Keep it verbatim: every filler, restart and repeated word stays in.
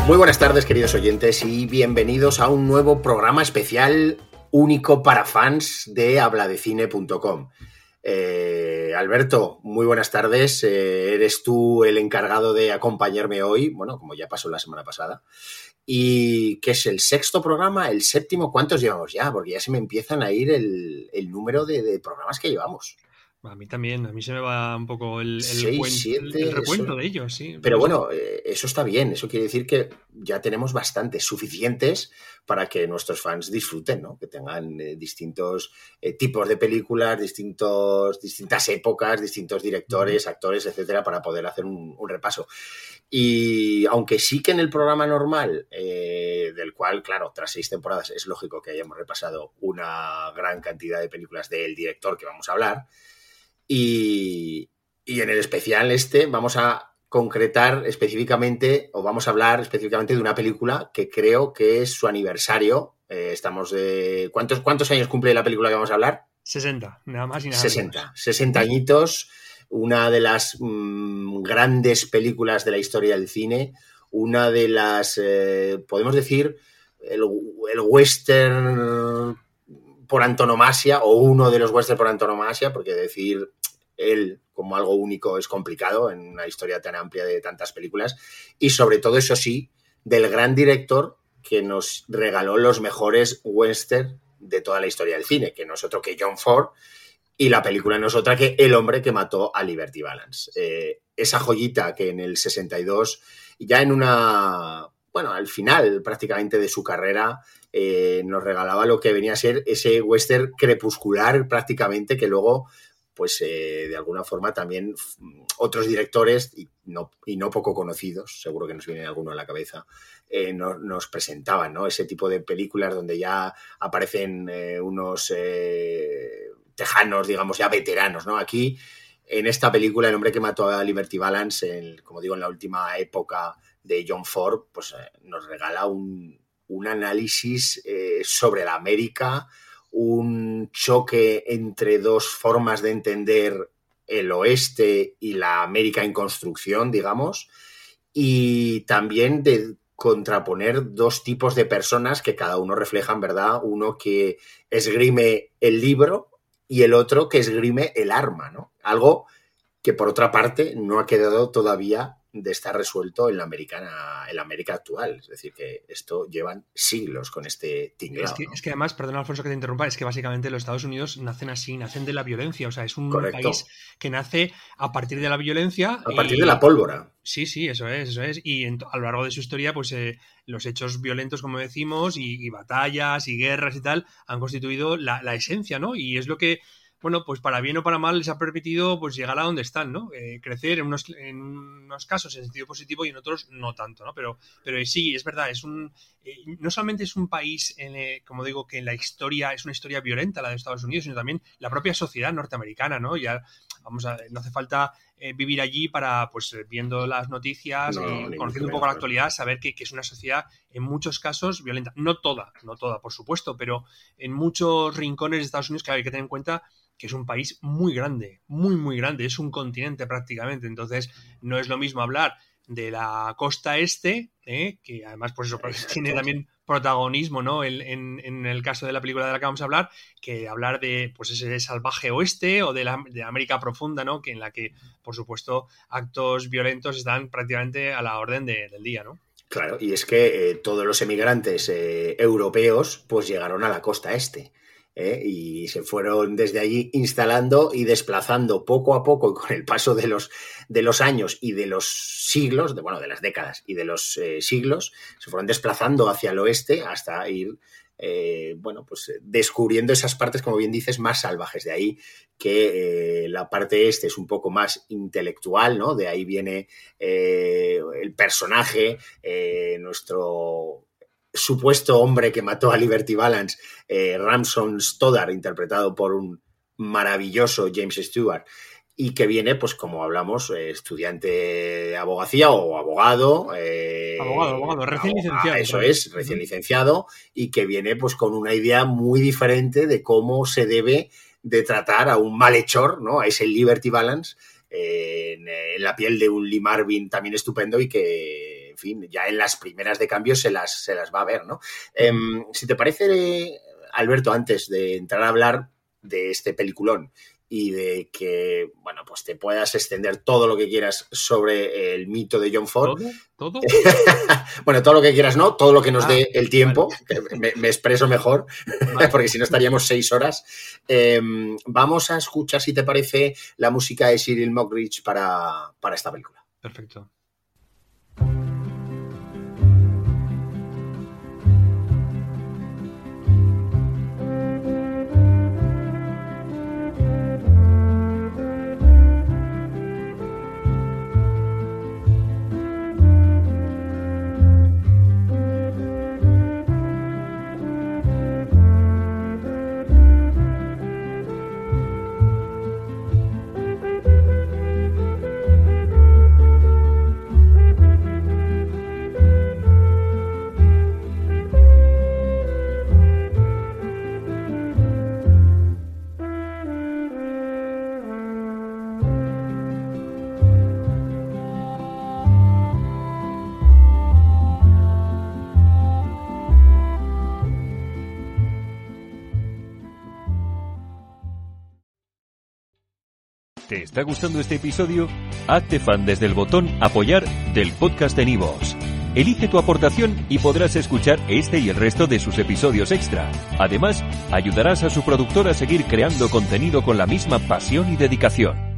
Muy buenas tardes, queridos oyentes, y bienvenidos a un nuevo programa especial único para fans de habladecine punto com. Eh, Alberto, muy buenas tardes. Eh, eres tú el encargado de acompañarme hoy, bueno, como ya pasó la semana pasada. ¿Y qué es el sexto programa? ¿El séptimo? ¿Cuántos llevamos ya? Porque ya se me empiezan a ir el, el número de, de programas que llevamos. A mí también, a mí se me va un poco el, el, seis, cuen, siete, el recuento eso... de ellos, sí. Pero no bueno, eh, eso está bien, eso quiere decir que ya tenemos bastantes, suficientes para que nuestros fans disfruten, ¿no? Que tengan eh, distintos eh, tipos de películas, distintos, distintas épocas, distintos directores, actores, etcétera, para poder hacer un, un repaso. Y aunque sí que en el programa normal, eh, del cual, claro, tras seis temporadas es lógico que hayamos repasado una gran cantidad de películas del director que vamos a hablar, y, y en el especial este vamos a concretar específicamente, o vamos a hablar específicamente de una película que creo que es su aniversario. Eh, estamos de... ¿Cuántos, ¿Cuántos años cumple la película que vamos a hablar? sesenta, nada más y nada sesenta, menos. sesenta añitos, una de las mmm, grandes películas de la historia del cine, una de las, eh, podemos decir, el, el western por antonomasia, o uno de los western por antonomasia, porque decir él como algo único es complicado en una historia tan amplia de tantas películas, y sobre todo, eso sí, del gran director que nos regaló los mejores western de toda la historia del cine, que no es otro que John Ford, y la película no es otra que El hombre que mató a Liberty Balance. Eh, esa joyita que en el sesenta y dos, ya en una... bueno, al final prácticamente de su carrera, eh, nos regalaba lo que venía a ser ese western crepuscular prácticamente, que luego, pues eh, de alguna forma también otros directores, y no, y no poco conocidos, seguro que nos viene alguno a la cabeza, eh, no, nos presentaban, ¿no? Ese tipo de películas donde ya aparecen eh, unos eh, tejanos, digamos, ya veteranos, ¿no? Aquí, en esta película, El hombre que mató a Liberty Balance, en, como digo, en la última época de John Ford, pues eh, nos regala un, un análisis eh, sobre la América, un choque entre dos formas de entender el oeste y la América en construcción, digamos, y también de contraponer dos tipos de personas que cada uno reflejan, ¿verdad? Uno que esgrime el libro y el otro que esgrime el arma, ¿no? Algo que, por otra parte, no ha quedado todavía de estar resuelto en la, americana, en la América actual. Es decir, que esto llevan siglos con este tinglado. Es que, ¿no? es que además, perdón Alfonso que te interrumpa, es que básicamente los Estados Unidos nacen así, nacen de la violencia. O sea, es un Correcto. país que nace a partir de la violencia. A partir y... de la pólvora. Sí, sí, eso es, eso es. Y en, a lo largo de su historia, pues eh, los hechos violentos, como decimos, y, y batallas y guerras y tal, han constituido la, la esencia, ¿no? Y es lo que, bueno, pues para bien o para mal les ha permitido pues llegar a donde están, ¿no? Eh, crecer en unos, en unos casos en sentido positivo y en otros no tanto, ¿no? Pero, pero sí, es verdad, es un eh, no solamente es un país, en, eh, como digo, que en la historia es una historia violenta la de Estados Unidos, sino también la propia sociedad norteamericana, ¿no? Ya, vamos a, no hace falta eh, vivir allí para, pues, viendo las noticias No, y conociendo un poco la actualidad, saber que, que es una sociedad en muchos casos violenta. No toda, no toda, por supuesto, pero en muchos rincones de Estados Unidos, claro, hay que tener en cuenta que es un país muy grande, muy, muy grande, es un continente prácticamente, entonces no es lo mismo hablar de la costa este, ¿eh? Que además pues eso Exacto. Tiene también protagonismo, ¿no? En, en, en el caso de la película de la que vamos a hablar, que hablar de pues ese salvaje oeste o de la de América profunda, ¿no? Que en la que, por supuesto, actos violentos están prácticamente a la orden de, del día, ¿no? Claro, y es que eh, todos los emigrantes eh, europeos pues llegaron a la costa este. ¿eh? Y se fueron desde allí instalando y desplazando poco a poco, y con el paso de los, de los años y de los siglos, de, bueno, de las décadas y de los eh, siglos, se fueron desplazando hacia el oeste hasta ir, eh, bueno, pues descubriendo esas partes, como bien dices, más salvajes. De ahí que eh, la parte este es un poco más intelectual, ¿no? De ahí viene eh, el personaje, eh, nuestro supuesto hombre que mató a Liberty Balance, eh, Ramson Stoddard, interpretado por un maravilloso James Stewart, y que viene, pues como hablamos, eh, estudiante de abogacía o abogado. Eh, abogado, abogado, recién licenciado. Eso claro. es, recién uh-huh. licenciado, y que viene pues con una idea muy diferente de cómo se debe de tratar a un malhechor, ¿no? A ese Liberty Balance, eh, en, en la piel de un Lee Marvin también estupendo, y que en fin, ya en las primeras de cambio se las, se las va a ver, ¿no? Eh, si te parece, Alberto, antes de entrar a hablar de este peliculón y de que, bueno, pues te puedas extender todo lo que quieras sobre el mito de John Ford. ¿Todo? ¿Todo? Bueno, todo lo que quieras, no, todo lo que nos ah, dé el tiempo, vale. me, me expreso mejor, vale. Porque si no estaríamos seis horas. Eh, vamos a escuchar, si te parece, la música de Cyril Mockridge para, para esta película. Perfecto. ¿Te está gustando este episodio? Hazte fan desde el botón Apoyar del podcast de Nivos. Elige tu aportación y podrás escuchar este y el resto de sus episodios extra. Además, ayudarás a su productor a seguir creando contenido con la misma pasión y dedicación.